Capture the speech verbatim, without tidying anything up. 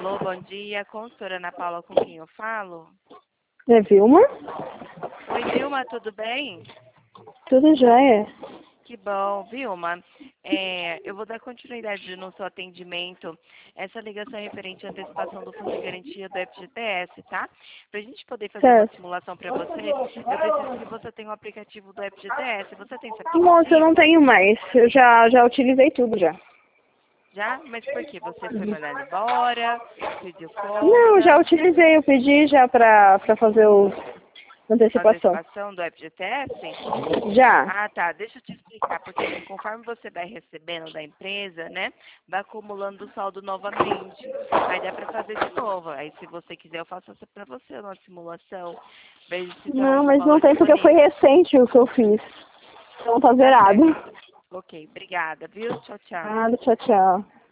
Alô, bom dia. Consultora Ana Paula, com quem eu falo? É Vilma? Oi, Vilma, tudo bem? Tudo jóia. Que bom, Vilma. É, eu vou dar continuidade no seu atendimento. Essa ligação é referente à antecipação do fundo de garantia do F G T S, tá? Para a gente poder fazer uma Certo. simulação para você, eu preciso que você tenha o aplicativo do F G T S. Você tem esse Moça, eu não aplicativo? tenho mais. Eu já, já utilizei tudo já. Já? Mas por quê? Você foi mandado embora? Pediu Não, já conta? utilizei. Eu pedi já pra, pra fazer o antecipação. Antecipação do F G T S? Já. Ah, tá. Deixa eu te explicar, porque assim, conforme você vai recebendo da empresa, né, vai acumulando o saldo novamente. Aí dá pra fazer de novo. Aí se você quiser, eu faço essa pra você, uma simulação. Veja se tá Não, algum mas não valor tem porque foi disponível. recente o que eu fiz. Então tá Tá zerado. certo. Ok, obrigada, viu? Tchau, tchau. Nada, tchau, tchau.